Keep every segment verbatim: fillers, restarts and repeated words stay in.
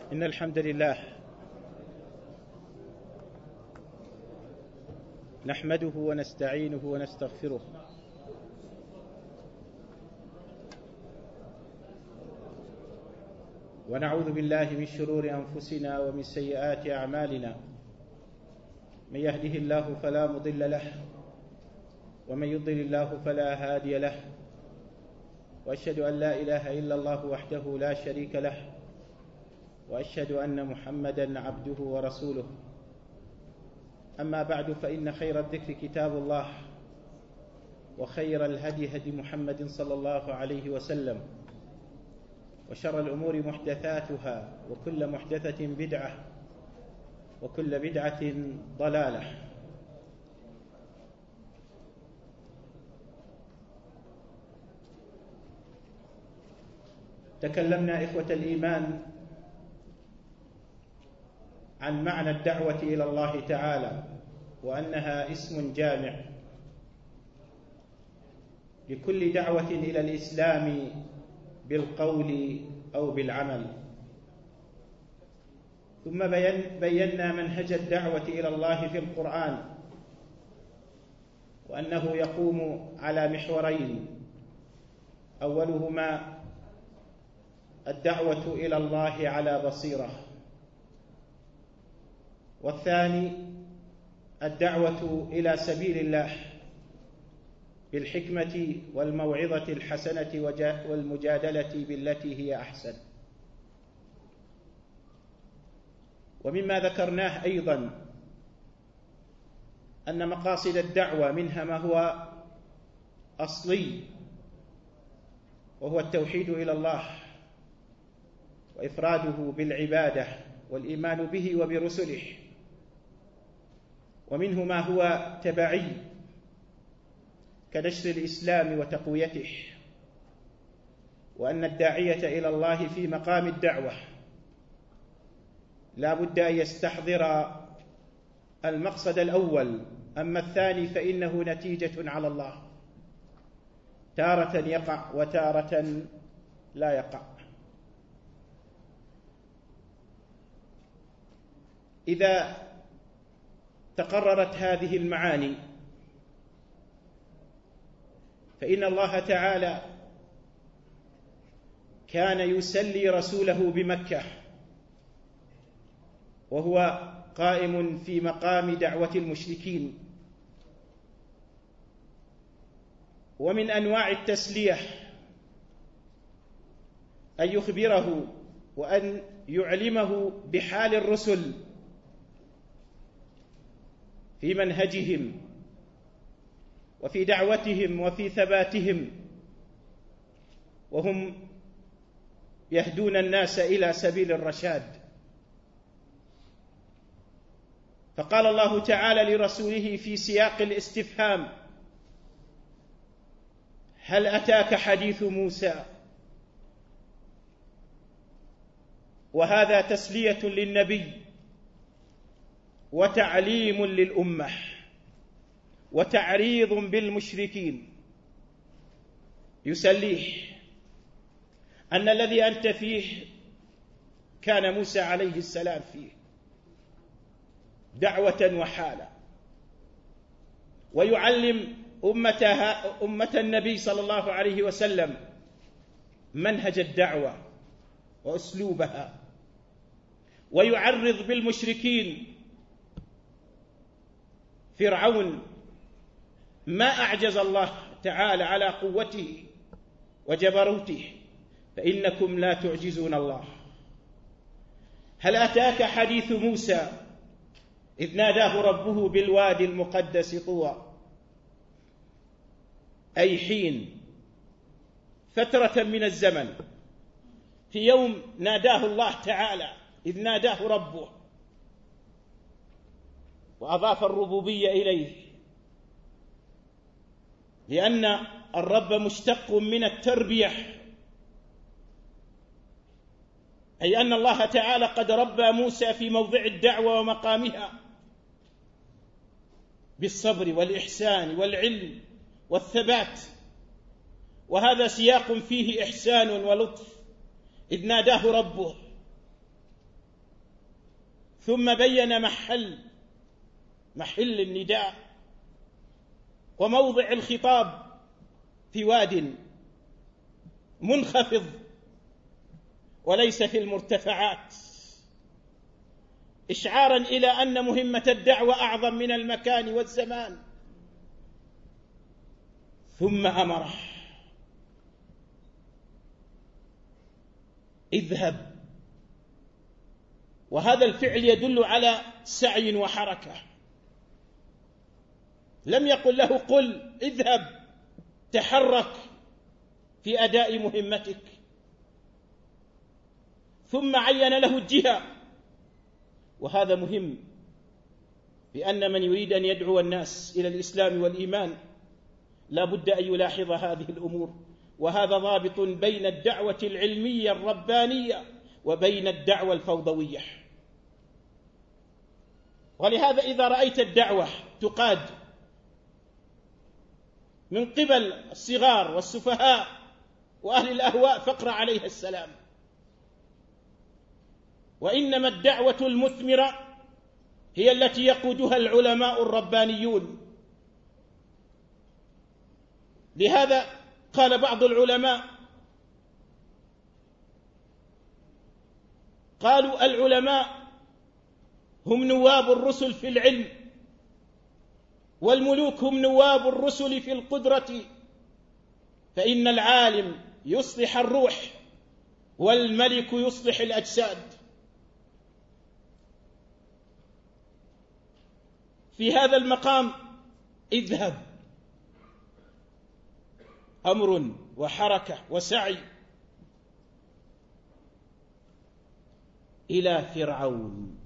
إن الحمد لله نحمده ونستعينه ونستغفره ونعوذ بالله من شرور أنفسنا ومن سيئات أعمالنا. من يهده الله فلا مضل له ومن يضلل الله فلا هادي له، وأشهد أن لا إله إلا الله وحده لا شريك له، وأشهد أن محمدًا عبده ورسوله. أما بعد، فإن خير الذكر كتاب الله، وخير الهدي هدي محمد صلى الله عليه وسلم، وشر الأمور محدثاتها، وكل محدثة بدعة، وكل بدعة ضلالة. تكلمنا إخوة الإيمان عن معنى الدعوة إلى الله تعالى، وأنها اسم جامع لكل دعوة إلى الإسلام بالقول أو بالعمل. ثم بينا منهج الدعوة إلى الله في القرآن، وأنه يقوم على محورين: أولهما الدعوة إلى الله على بصيرة، والثاني الدعوة إلى سبيل الله بالحكمة والموعظة الحسنة والمجادلة بالتي هي أحسن. ومما ذكرناه أيضا أن مقاصد الدعوة منها ما هو أصلي، وهو التوحيد إلى الله وإفراده بالعبادة والإيمان به وبرسله، ومنه ما هو تبعي كنشر الإسلام وتقويته، وأن الداعية إلى الله في مقام الدعوة لا بد أن يستحضر المقصد الأول، أما الثاني فإنه نتيجة على الله، تارة يقع وتارة لا يقع. إذا تقررت هذه المعاني فإن الله تعالى كان يسلي رسوله بمكة وهو قائم في مقام دعوة المشركين. ومن أنواع التسلية أن يخبره وأن يعلمه بحال الرسل في منهجهم وفي دعوتهم وفي ثباتهم، وهم يهدون الناس إلى سبيل الرشاد. فقال الله تعالى لرسوله في سياق الاستفهام: هل أتاك حديث موسى؟ وهذا تسلية للنبي وتعليم للأمة وتعريض بالمشركين، يسليه أن الذي أنت فيه كان موسى عليه السلام فيه دعوة وحالة، ويعلم أمتها أمة النبي صلى الله عليه وسلم منهج الدعوة وأسلوبها، ويعرض بالمشركين. فرعون ما أعجز الله تعالى على قوته وجبروته، فإنكم لا تعجزون الله. هل أتاك حديث موسى إذ ناداه ربه بالوادي المقدس طوى؟ أي حين، فترة من الزمن، في يوم ناداه الله تعالى، إذ ناداه ربه وأضاف الربوبية إليه، لأن الرب مشتق من التربية، أي أن الله تعالى قد ربى موسى في موضع الدعوة ومقامها بالصبر والإحسان والعلم والثبات، وهذا سياق فيه إحسان ولطف. إذ ناداه ربه ثم بين محل محل النداء وموضع الخطاب في واد منخفض وليس في المرتفعات، إشعارا إلى أن مهمة الدعوة أعظم من المكان والزمان. ثم أمره: اذهب. وهذا الفعل يدل على سعي وحركة. لم يقل له قل اذهب، تحرك في أداء مهمتك. ثم عين له الجهة، وهذا مهم، لأن من يريد أن يدعو الناس إلى الإسلام والإيمان لا بد أن يلاحظ هذه الأمور، وهذا ضابط بين الدعوة العلمية الربانية وبين الدعوة الفوضوية. ولهذا إذا رأيت الدعوة تقاد من قبل الصغار والسفهاء وأهل الأهواء فاقرأ عليها السلام. وإنما الدعوة المثمرة هي التي يقودها العلماء الربانيون. لهذا قال بعض العلماء، قالوا العلماء هم نواب الرسل في العلم، والملوك هم نواب الرسل في القدرة، فإن العالم يصلح الروح والملك يصلح الأجساد. في هذا المقام اذهب أمر وحركة وسعي إلى فرعون،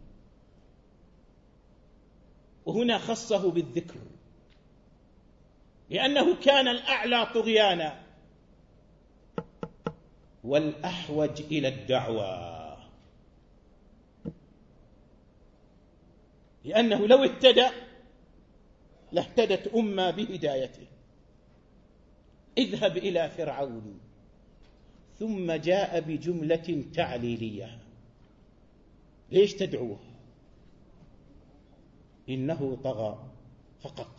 وهنا خصه بالذكر لأنه كان الأعلى طغيانا والأحوج إلى الدعوة، لأنه لو اهتدى لاهتدت أمة بهدايته. اذهب إلى فرعون، ثم جاء بجملة تعليلية. ليش تدعوه؟ إنه طغى فقط.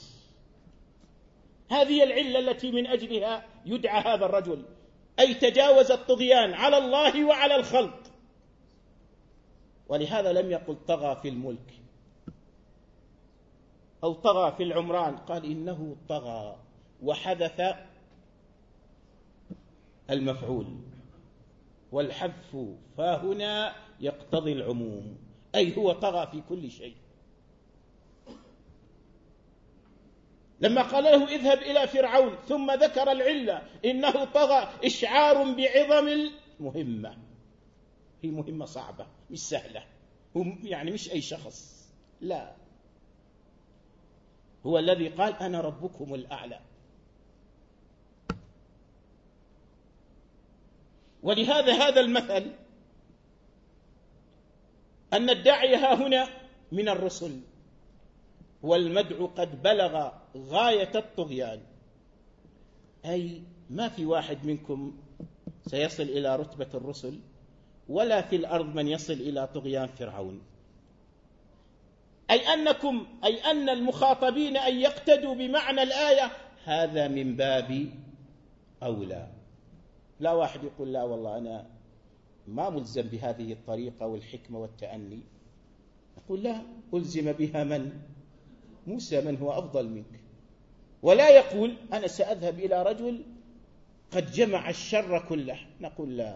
هذه العلة التي من أجلها يدعى هذا الرجل، أي تجاوز الطغيان على الله وعلى الخلق. ولهذا لم يقل طغى في الملك أو طغى في العمران، قال إنه طغى وحذف المفعول، والحذف فهنا يقتضي العموم، أي هو طغى في كل شيء. لما قال له اذهب إلى فرعون ثم ذكر العلة إنه طغى، إشعار بعظم المهمة. هي مهمة صعبة مش سهلة، يعني مش أي شخص، لا، هو الذي قال أنا ربكم الأعلى. ولهذا هذا المثل أن الداعي ها هنا من الرسل، والمدعو قد بلغ غاية الطغيان، أي ما في واحد منكم سيصل إلى رتبة الرسل، ولا في الأرض من يصل إلى طغيان فرعون. أي أنكم أي أن المخاطبين أن يقتدوا بمعنى الآية، هذا من باب أولى. لا واحد يقول لا والله أنا ما ملزم بهذه الطريقة والحكمة والتأني، يقول لا، ألزم بها من؟ موسى، من هو أفضل منك. ولا يقول أنا سأذهب إلى رجل قد جمع الشر كله، نقول لا،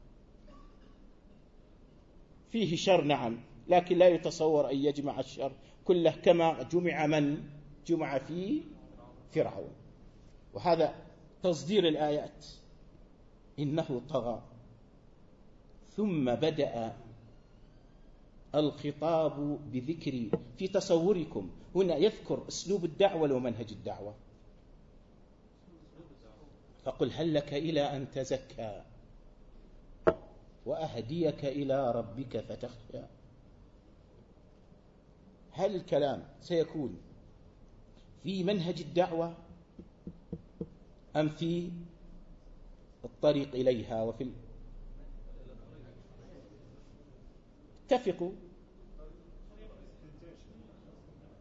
فيه شر نعم، لكن لا يتصور أن يجمع الشر كله كما جمع من جمع فيه فرعون. وهذا تصدير الآيات، إنه طغى. ثم بدأ الخطاب بذكر، في تصوركم هنا يذكر أسلوب الدعوة ومنهج الدعوة، فقل هل لك إلى أن تزكى وأهديك إلى ربك فتخشى. هل الكلام سيكون في منهج الدعوة أم في الطريق إليها؟ وفي اتفقوا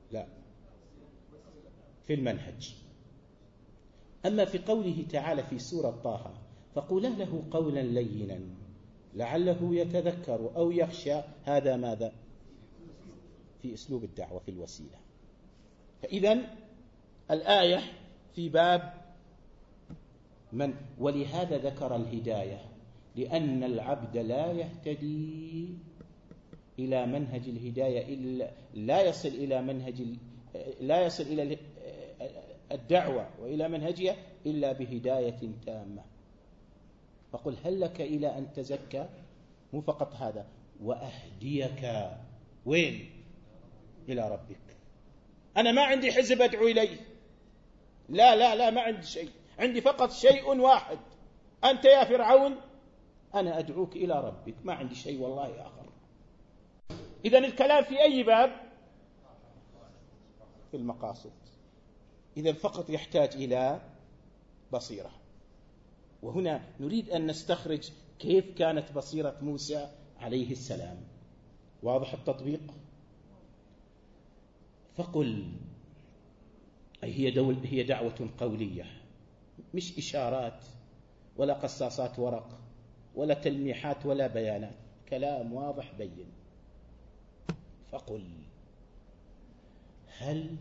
لا، في المنهج. أما في قوله تعالى في سورة طه فقولا له قولا لينا لعله يتذكر أو يخشى، هذا ماذا؟ في أسلوب الدعوة، في الوسيلة. فإذن الآية في باب من، ولهذا ذكر الهداية، لأن العبد لا يهتدي إلى منهج الهداية إلا لا يصل إلى منهج لا يصل إلى الدعوة وإلى منهجها إلا بهداية تامة. فقل هل لك إلى أن تزكى، مو فقط هذا، وأهديك وين؟ إلى ربك. أنا ما عندي حزب أدعو إليه، لا لا لا، ما عندي شيء، عندي فقط شيء واحد، أنت يا فرعون أنا أدعوك إلى ربك، ما عندي شيء والله آخر. إذن الكلام في أي باب؟ في المقاصد. إذن فقط يحتاج إلى بصيرة. وهنا نريد أن نستخرج كيف كانت بصيرة موسى عليه السلام. واضح التطبيق؟ فقل، أي هي, دول هي دعوة قولية، مش إشارات ولا قصاصات ورق ولا تلميحات ولا بيانات، كلام واضح بين. فقل هل،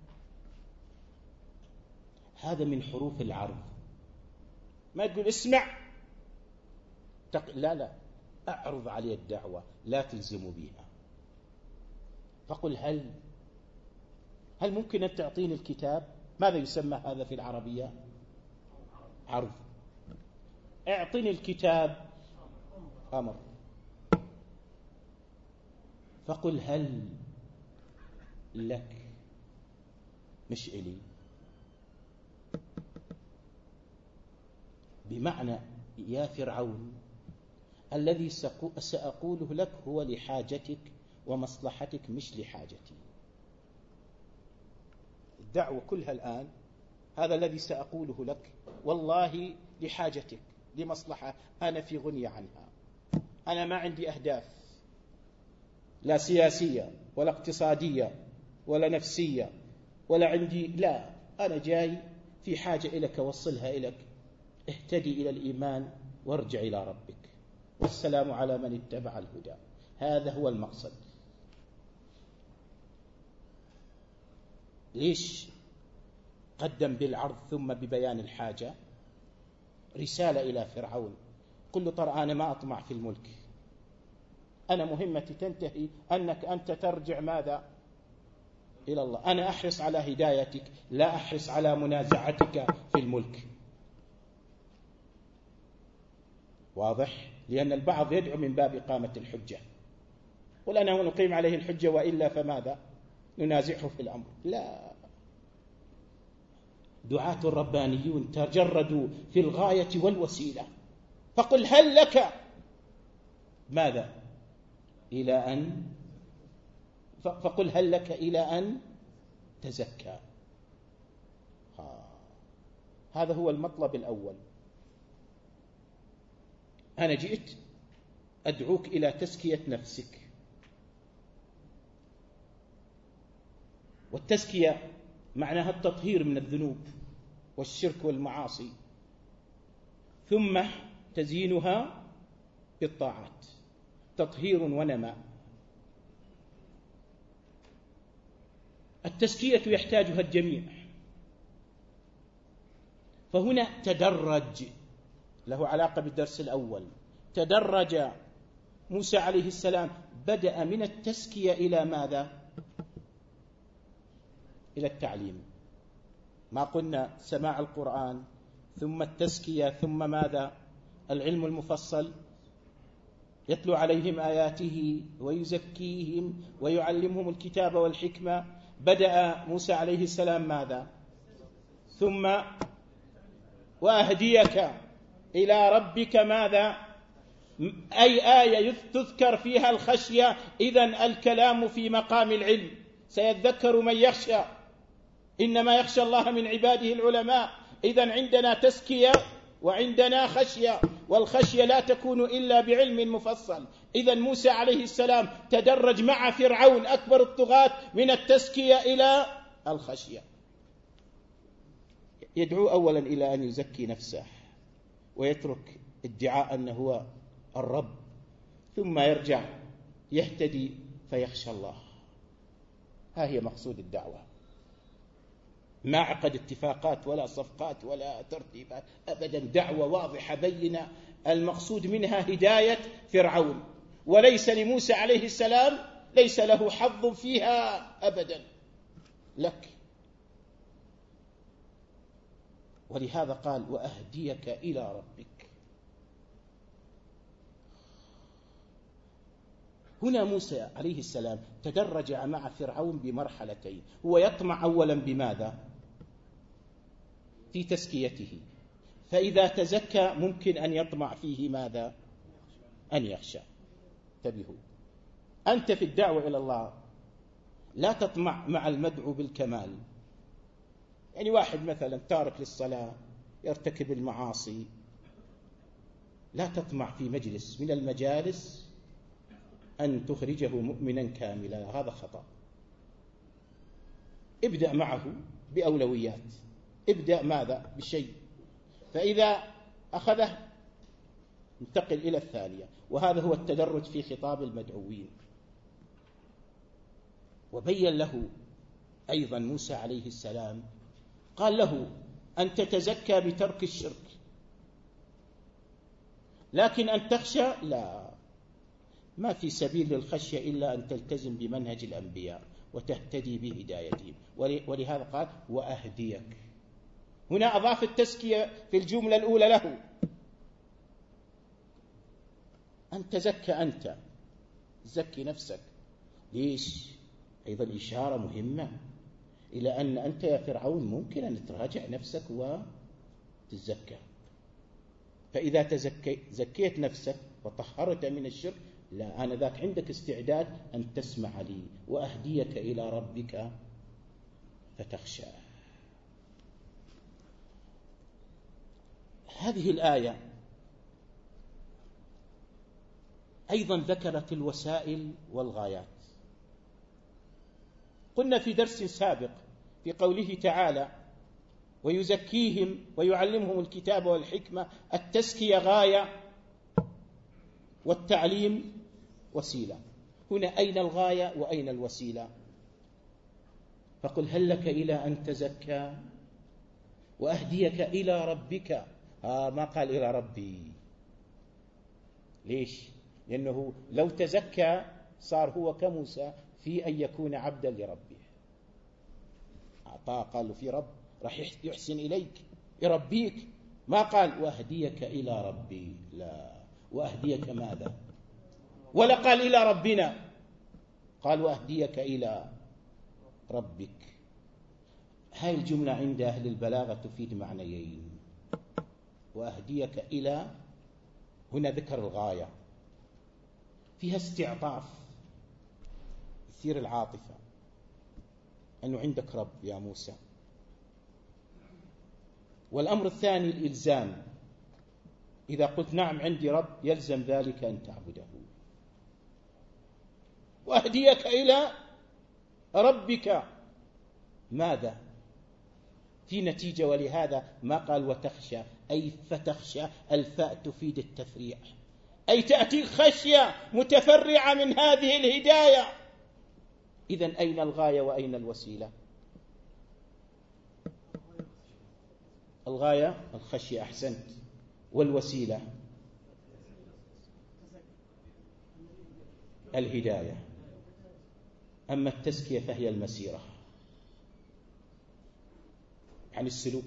هذا من حروف العرض، ما تقول اسمع تق... لا لا، أعرض علي الدعوة، لا تلزم بها. فقل هل، هل ممكن أن تعطيني الكتاب؟ ماذا يسمى هذا في العربية؟ عرض. اعطني الكتاب، أمر. فقل هل لك، مش إلي، بمعنى يا فرعون الذي سأقوله لك هو لحاجتك ومصلحتك مش لحاجتي. الدعوة كلها الآن هذا الذي سأقوله لك والله لحاجتك، لمصلحة أنا في غني عنها، أنا ما عندي أهداف لا سياسية ولا اقتصادية ولا نفسية ولا عندي، لا، أنا جاي في حاجة إليك وصلها إليك، اهتدي إلى الإيمان وارجع إلى ربك، والسلام على من اتبع الهدى. هذا هو المقصد. ليش قدم بالعرض ثم ببيان الحاجة؟ رسالة إلى فرعون، قل له ترى أنا ما أطمع في الملك، أنا مهمتي تنتهي أنك أنت ترجع ماذا؟ إلى الله. أنا أحرص على هدايتك، لا أحرص على منازعتك في الملك. واضح؟ لأن البعض يدعو من باب إقامة الحجة، قل أنا نقيم عليه الحجة وإلا فماذا؟ ننازعه في الأمر. لا، دعاة الربانيون تجردوا في الغاية والوسيلة. فقل هل لك ماذا؟ إلى أن فقل هل لك إلى أن تزكى. هذا هو المطلب الأول. أنا جئت أدعوك إلى تزكية نفسك، والتزكية معناها التطهير من الذنوب والشرك والمعاصي، ثم تزيينها بالطاعات، تطهير ونماء. التزكية يحتاجها الجميع. فهنا تدرج، له علاقة بالدرس الأول. تدرج موسى عليه السلام، بدأ من التزكية إلى ماذا؟ إلى التعليم. ما قلنا سماع القرآن ثم التزكية ثم ماذا؟ العلم المفصل، يتلو عليهم آياته ويزكيهم ويعلمهم الكتاب والحكمة. بدأ موسى عليه السلام ماذا؟ ثم وأهديك إلى ربك ماذا؟ أي آية تذكر فيها الخشية؟ إذن الكلام في مقام العلم. سيذكر من يخشى، إنما يخشى الله من عباده العلماء. إذن عندنا تزكية وعندنا خشية، والخشية لا تكون إلا بعلم مفصل. إذن موسى عليه السلام تدرج مع فرعون أكبر الطغاة من التزكية إلى الخشية. يدعو أولا إلى أن يزكي نفسه ويترك ادعاء أنه هو الرب، ثم يرجع يهتدي فيخشى الله. ها هي مقصود الدعوة، ما عقد اتفاقات ولا صفقات ولا ترتيبات أبدا، دعوة واضحة بينة المقصود منها هداية فرعون، وليس لموسى عليه السلام ليس له حظ فيها أبدا، لك. ولهذا قال وأهديك إلى ربك. هنا موسى عليه السلام تدرج مع فرعون بمرحلتين. هو يطمع أولا بماذا؟ في تزكيته، فإذا تزكى ممكن أن يطمع فيه ماذا؟ أن يخشى. انتبهوا، أنت في الدعوة إلى الله لا تطمع مع المدعو بالكمال. يعني واحد مثلا تارك للصلاة يرتكب المعاصي، لا تطمع في مجلس من المجالس أن تخرجه مؤمنا كاملا، هذا خطأ. ابدأ معه بأولويات، ابدأ ماذا؟ بشيء، فإذا أخذه انتقل إلى الثانية، وهذا هو التدرج في خطاب المدعوين. وبين له أيضا موسى عليه السلام، قال له أن تتزكى بترك الشرك، لكن أن تخشى لا، ما في سبيل للخشية إلا أن تلتزم بمنهج الأنبياء وتهتدي بهدايتهم. ولهذا قال وأهديك. هنا أضاف التزكية في الجملة الأولى له، أن تزكى أنت، زكي نفسك. ليش؟ أيضا إشارة مهمة إلى أن أنت يا فرعون ممكن أن تراجع نفسك وتزكى. فإذا تزكي زكيت نفسك وطهرت من الشرك، لا، أنا ذاك عندك استعداد أن تسمع لي وأهديك إلى ربك فتخشى. هذه الآية أيضا ذكرت الوسائل والغايات. قلنا في درس سابق في قوله تعالى ويزكيهم ويعلمهم الكتاب والحكمة، التزكية غاية والتعليم وسيلة. هنا أين الغاية وأين الوسيلة؟ فقل هل لك إلى أن تزكى وأهديك إلى ربك. ها ما قال إلى ربي. ليش؟ لأنه لو تزكى صار هو كموسى في أن يكون عبدا لربه. أعطاه قال في رب راح يحسن إليك يربيك، ما قال وأهديك إلى ربي، لا، وأهديك ماذا؟ ولا قال إلى ربنا، قال وأهديك إلى ربك. هاي الجملة عند أهل البلاغة تفيد معنيين. وأهديك إلى، هنا ذكر الغاية، فيها استعطاف يثير العاطفة، أنه عندك رب يا موسى. والأمر الثاني الإلزام، إذا قلت نعم عندي رب يلزم ذلك أن تعبده. وأهديك إلى ربك ماذا؟ في نتيجة. ولهذا ما قال وتخشى أي فتخشى، الفاء تفيد التفريع، أي تأتي خشية متفرعة من هذه الهداية. إذن أين الغاية وأين الوسيلة؟ الغاية الخشية، أحسنت، والوسيلة الهداية. أما التزكية فهي المسيرة، عن السلوك.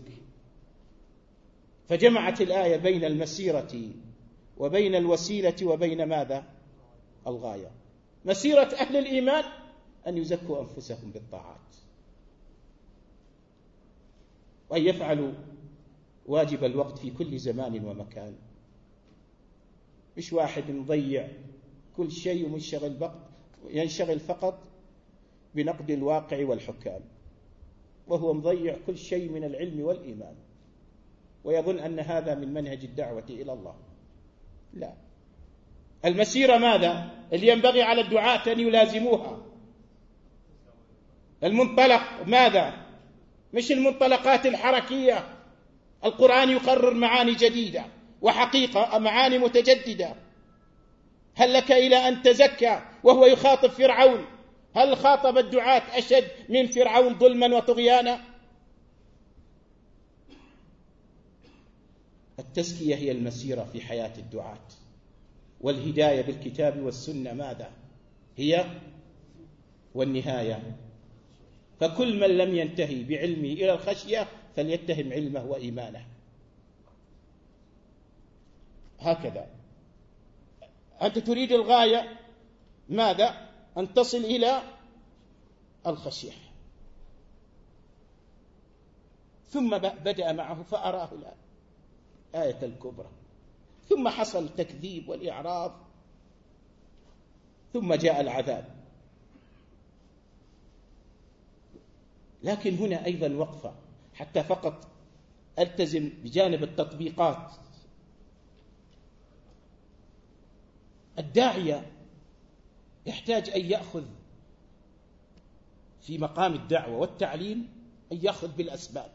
فجمعت الآية بين المسيرة وبين الوسيلة وبين ماذا؟ الغاية. مسيرة أهل الإيمان أن يزكوا أنفسهم بالطاعات وأن يفعلوا واجب الوقت في كل زمان ومكان. مش واحد مضيع كل شيء ومنشغل ينشغل فقط بنقد الواقع والحكام، وهو مضيع كل شيء من العلم والإيمان. ويظن أن هذا من منهج الدعوة إلى الله. لا، المسيرة ماذا اللي ينبغي على الدعاة أن يلازموها؟ المنطلق ماذا؟ مش المنطلقات الحركية. القرآن يقرر معاني جديدة وحقيقة معاني متجددة. هل لك إلى أن تزكى وهو يخاطب فرعون؟ هل خاطب الدعاة أشد من فرعون ظلما وطغيانا؟ التزكية هي المسيرة في حياة الدعاة، والهداية بالكتاب والسنة ماذا هي؟ والنهاية. فكل من لم ينتهي بعلمه إلى الخشية فليتهم علمه وإيمانه. هكذا أنت تريد الغاية ماذا؟ أن تصل إلى الخشية. ثم بدأ معه فأراه الآية الكبرى، ثم حصل التكذيب والإعراض، ثم جاء العذاب. لكن هنا أيضا وقفة حتى فقط ألتزم بجانب التطبيقات. الداعية يحتاج أن يأخذ في مقام الدعوة والتعليم أن يأخذ بالأسباب.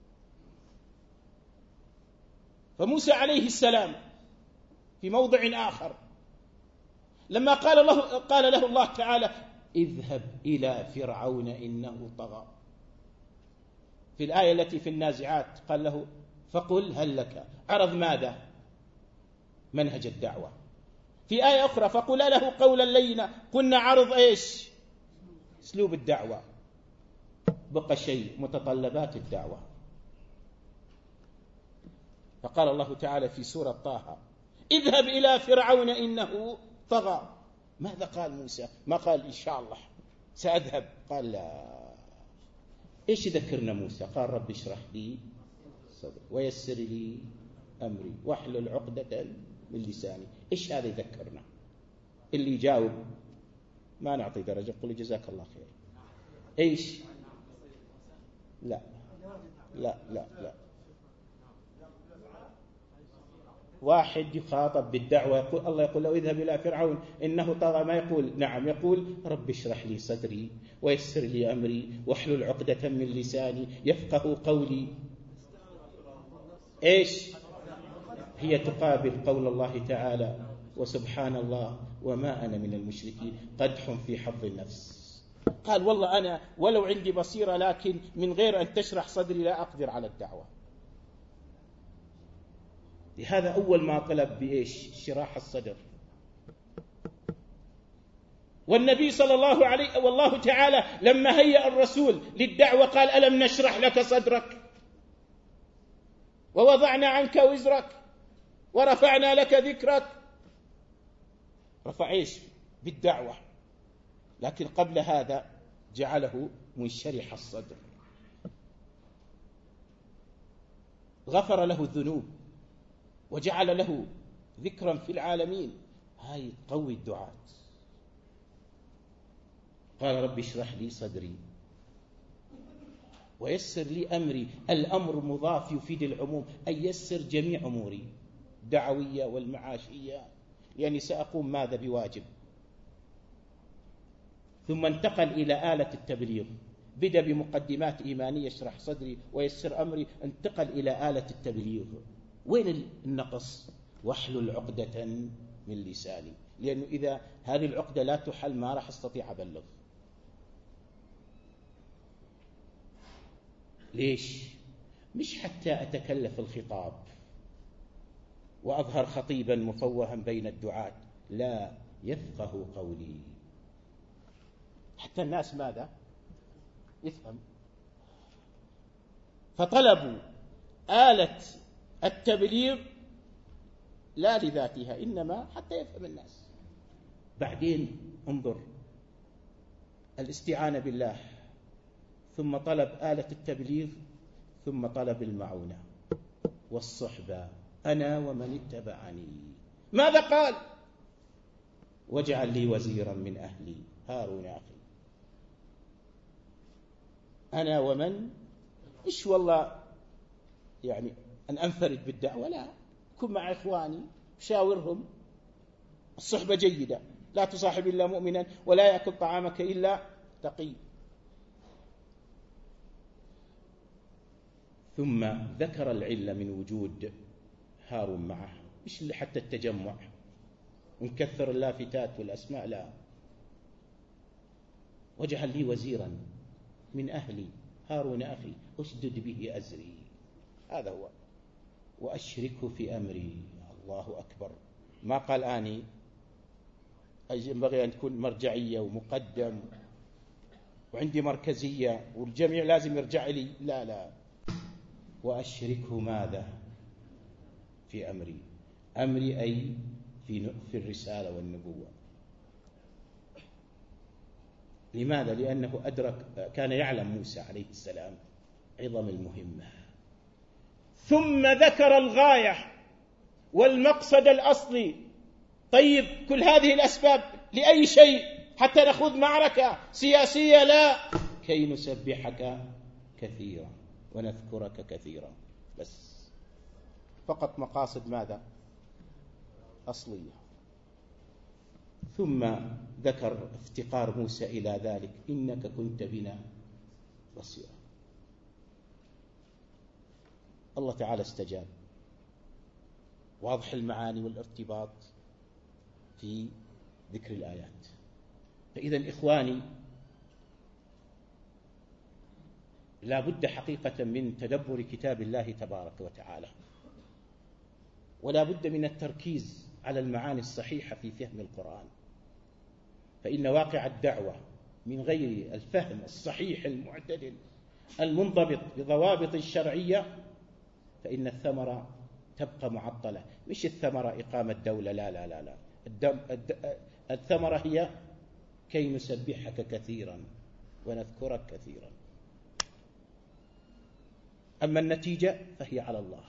فموسى عليه السلام في موضع آخر لما قال له, قال له الله تعالى اذهب إلى فرعون إنه طغى، في الآية التي في النازعات قال له فقل هل لك، عرض ماذا؟ منهج الدعوة. في آية أخرى فقل له قولا لينا، قلنا عرض إيش؟ أسلوب الدعوة. بقى شيء متطلبات الدعوة. فقال الله تعالى في سورة طه اذهب إلى فرعون إنه طغى. ماذا قال موسى؟ ما قال إن شاء الله سأذهب، قال لا. إيش يذكرنا موسى؟ قال رب اشرح لي صدري ويسر لي أمري واحلل عقدة من لساني. إيش هذا يذكرنا؟ اللي يجاوب ما نعطي درجة، قل جزاك الله خير. إيش؟ لا لا لا لا واحد يخاطب بالدعوة يقول الله يقول له اذهب إلى فرعون إنه طغى، ما يقول نعم، يقول رب اشرح لي صدري ويسر لي أمري واحلل عقدة من لساني يفقه قولي. إيش؟ هي تقابل قول الله تعالى وسبحان الله وما أنا من المشركين قدح في حظ النفس. قال والله أنا ولو عندي بصيرة لكن من غير أن تشرح صدري لا أقدر على الدعوة. لهذا أول ما طلب بإيش؟ شراح الصدر. والنبي صلى الله عليه والله تعالى لما هيأ الرسول للدعوة قال ألم نشرح لك صدرك ووضعنا عنك وزرك ورفعنا لك ذكرك. رفع إيش؟ بالدعوة. لكن قبل هذا جعله منشرح الصدر، غفر له الذنوب وجعل له ذكرا في العالمين. هاي تقوي الدعاة. قال رب اشرح لي صدري ويسر لي أمري. الأمر مضاف يفيد العموم، أي يسر جميع أموري دعوية والمعاشية، يعني سأقوم ماذا بواجب. ثم انتقل إلى آلة التبليغ، بدأ بمقدمات إيمانية يشرح صدري ويسر أمري، انتقل إلى آلة التبليغ. وين النقص؟ واحلل عقدة من لساني، لأنه إذا هذه العقدة لا تحل ما راح أستطيع أبلغ. ليش؟ مش حتى أتكلف الخطاب وأظهر خطيبا مفوها بين الدعاة، لا، يفقه قولي حتى الناس ماذا؟ يفهم. فطلبوا آلة التبليغ لا لذاتها إنما حتى يفهم الناس. بعدين انظر الاستعانة بالله، ثم طلب آلة التبليغ، ثم طلب المعونة والصحبة، أنا ومن اتبعني. ماذا قال؟ واجعل لي وزيرا من أهلي هارون أخي. أنا ومن إيش والله يعني أن أنفرد بالدعوة، لا، كن مع إخواني، شاورهم. الصحبة جيدة، لا تصاحب إلا مؤمنا ولا يأكل طعامك إلا تقي. ثم ذكر العلة من وجود هارون معه، مش حتى التجمع ونكثر اللافتات والأسماء، لا. واجعل لي وزيرا من أهلي هارون أخي أشدد به أزري، هذا هو، وأشركه في أمري. الله أكبر، ما قال آني ينبغي أن تكون مرجعية ومقدم وعندي مركزية والجميع لازم يرجع لي، لا لا، وأشركه ماذا؟ في أمري. أمري أي في في الرسالة والنبوة. لماذا؟ لأنه أدرك، كان يعلم موسى عليه السلام عظم المهمة. ثم ذكر الغاية والمقصد الأصلي. طيب، كل هذه الأسباب لأي شيء؟ حتى نخوض معركة سياسية؟ لا، كي نسبحك كثيرا ونذكرك كثيرا، بس فقط مقاصد ماذا؟ أصلية. ثم ذكر افتقار موسى إلى ذلك، إنك كنت بنا بصيرا. الله تعالى استجاب. واضح المعاني والارتباط في ذكر الآيات. فإذا إخواني، لا بد حقيقة من تدبر كتاب الله تبارك وتعالى، ولا بد من التركيز على المعاني الصحيحة في فهم القرآن. فإن واقع الدعوة من غير الفهم الصحيح المعتدل المنضبط بضوابط الشرعية فإن الثمرة تبقى معطلة. مش الثمرة إقامة دولة، لا لا لا لا، الثمرة هي كي نسبحك كثيرا ونذكرك كثيرا. أما النتيجة فهي على الله.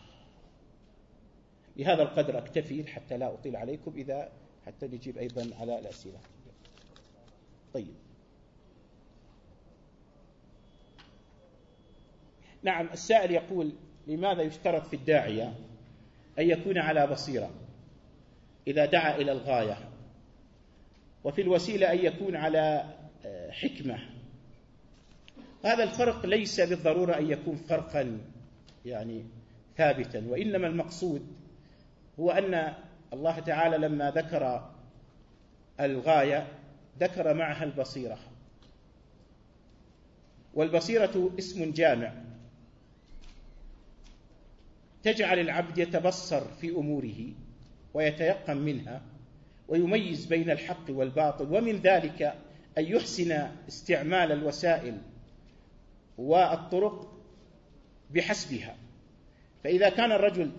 بهذا القدر أكتفي حتى لا أطيل عليكم، إذا حتى نجيب أيضا على الأسئلة. طيب، نعم، السائل يقول: لماذا يشترط في الداعية أن يكون على بصيرة إذا دعا إلى الغاية، وفي الوسيلة أن يكون على حكمة؟ هذا الفرق ليس بالضرورة أن يكون فرقا يعني ثابتا، وإنما المقصود هو أن الله تعالى لما ذكر الغاية ذكر معها البصيرة، والبصيرة اسم جامع تجعل العبد يتبصر في أموره ويتيقن منها ويميز بين الحق والباطل، ومن ذلك أن يحسن استعمال الوسائل والطرق بحسبها. فإذا كان الرجل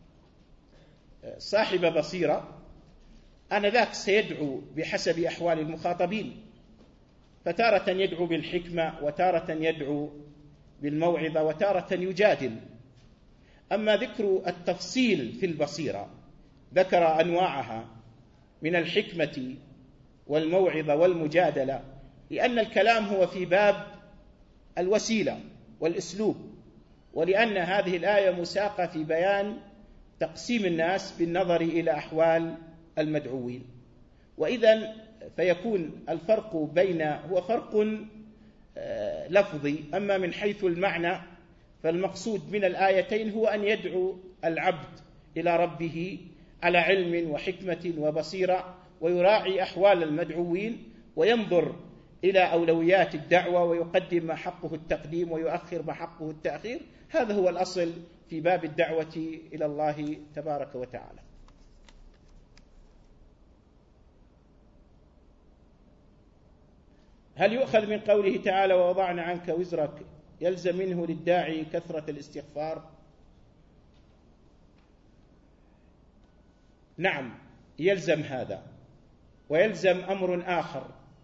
صاحب بصيرة آنذاك سيدعو بحسب أحوال المخاطبين، فتارة يدعو بالحكمة، وتارة يدعو بالموعظة، وتارة يجادل. أما ذكر التفصيل في البصيرة ذكر أنواعها من الحكمة والموعظة والمجادلة، لأن الكلام هو في باب الوسيلة والأسلوب، ولأن هذه الآية مساقة في بيان تقسيم الناس بالنظر إلى أحوال المدعوين. وإذن فيكون الفرق بين هو فرق لفظي، أما من حيث المعنى فالمقصود من الآيتين هو أن يدعو العبد إلى ربه على علم وحكمة وبصيرة، ويراعي أحوال المدعوين، وينظر إلى أولويات الدعوة، ويقدم ما حقه التقديم ويؤخر ما حقه التأخير. هذا هو الأصل في باب الدعوة إلى الله تبارك وتعالى. هل يؤخذ من قوله تعالى: ووضعنا عنك وزرك، يلزم منه للداعي كثرة الاستغفار؟ نعم، يلزم هذا، ويلزم أمر آخر،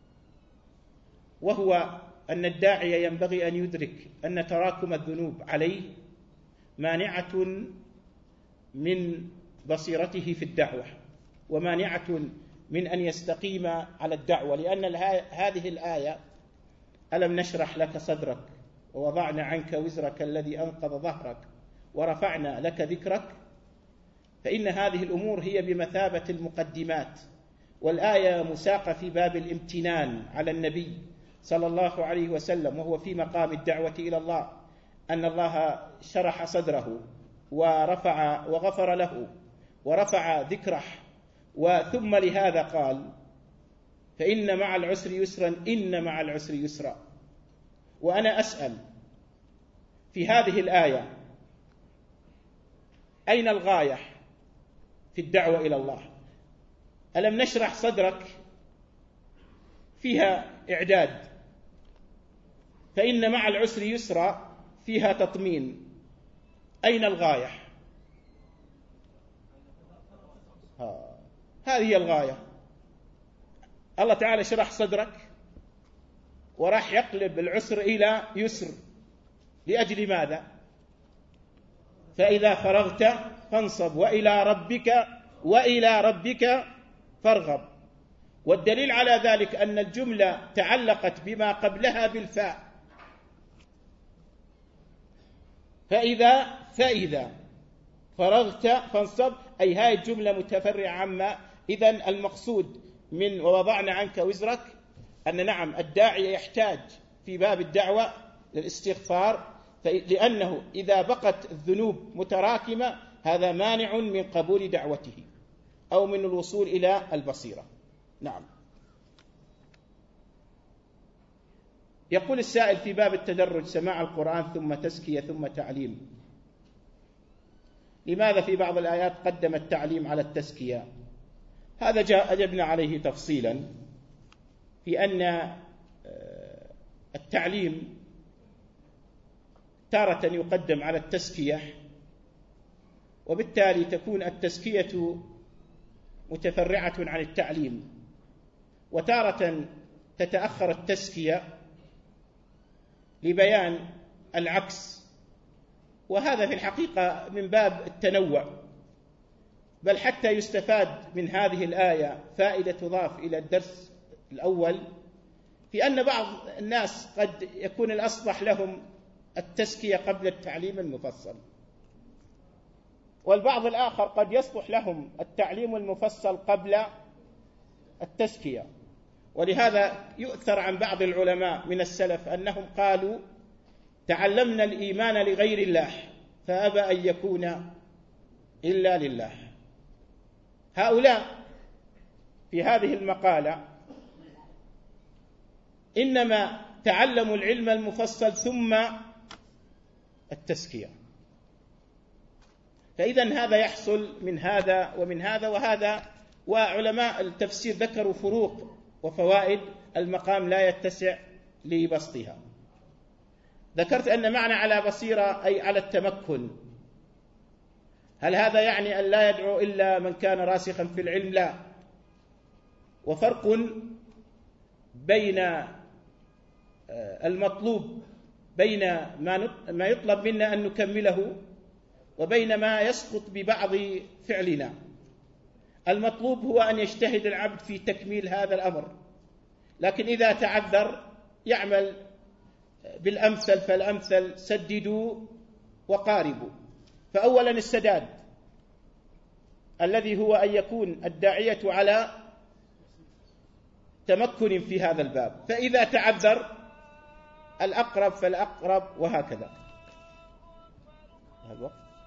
وهو أن الداعي ينبغي أن يدرك أن تراكم الذنوب عليه مانعة من بصيرته في الدعوة، ومانعة من أن يستقيم على الدعوة، لأن هذه الآية: ألم نشرح لك صدرك ووضعنا عنك وزرك الذي أنقض ظهرك ورفعنا لك ذكرك، فإن هذه الأمور هي بمثابة المقدمات، والآية مساقة في باب الامتنان على النبي صلى الله عليه وسلم، وهو في مقام الدعوة إلى الله، أن الله شرح صدره ورفع وغفر له ورفع ذكره، وثم لهذا قال فإن مع العسر يسرا إن مع العسر يسرا. وأنا أسأل في هذه الآية أين الغاية في الدعوة إلى الله؟ ألم نشرح صدرك فيها إعداد، فإن مع العسر يسرا فيها تطمين، أين الغاية؟ ها. هذه هي الغاية. الله تعالى شرح صدرك وراح يقلب العسر إلى يسر، لأجل ماذا؟ فإذا فرغت فانصب وإلى ربك وإلى ربك فارغب. والدليل على ذلك أن الجملة تعلقت بما قبلها بالفاء، فإذا فإذا فرغت فانصب، أي هاي الجملة متفرعة عما. إذن المقصود من ووضعنا عنك وزرك أن نعم الداعي يحتاج في باب الدعوة للاستغفار، لأنه إذا بقت الذنوب متراكمة هذا مانع من قبول دعوته أو من الوصول إلى البصيرة. نعم. يقول السائل في باب التدرج: سماع القرآن ثم تزكية ثم تعليم، لماذا في بعض الآيات قدم التعليم على التزكية؟ هذا جاء أجبنا عليه تفصيلا في أن التعليم تارة يقدم على التزكية، وبالتالي تكون التزكية متفرعة عن التعليم، وتارة تتأخر التزكية لبيان العكس، وهذا في الحقيقة من باب التنوع، بل حتى يستفاد من هذه الآية فائدة تضاف إلى الدرس الأول، في أن بعض الناس قد يكون الأصلح لهم التزكية قبل التعليم المفصل، والبعض الآخر قد يصلح لهم التعليم المفصل قبل التزكية. ولهذا يؤثر عن بعض العلماء من السلف أنهم قالوا: تعلمنا الإيمان لغير الله فأبى أن يكون إلا لله. هؤلاء في هذه المقالة إنما تعلموا العلم المفصل ثم التزكية، فإذن هذا يحصل من هذا ومن هذا وهذا. وعلماء التفسير ذكروا فروق وفوائد، المقام لا يتسع لبسطها. ذكرت أن معنى على بصيرة أي على التمكن. هل هذا يعني أن لا يدعو إلا من كان راسخا في العلم؟ لا. وفرق بين المطلوب، بين ما يطلب منا أن نكمله وبين ما يسقط ببعض فعلنا. المطلوب هو أن يجتهد العبد في تكميل هذا الأمر، لكن إذا تعذر يعمل بالأمثل فالأمثل، سددوا وقاربوا. فأولا السداد الذي هو أن يكون الداعية على تمكن في هذا الباب، فإذا تعذر الأقرب فالأقرب، وهكذا.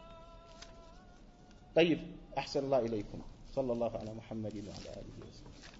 طيب، أحسن الله إليكم. صلى الله على محمد وعلى آله وسلم.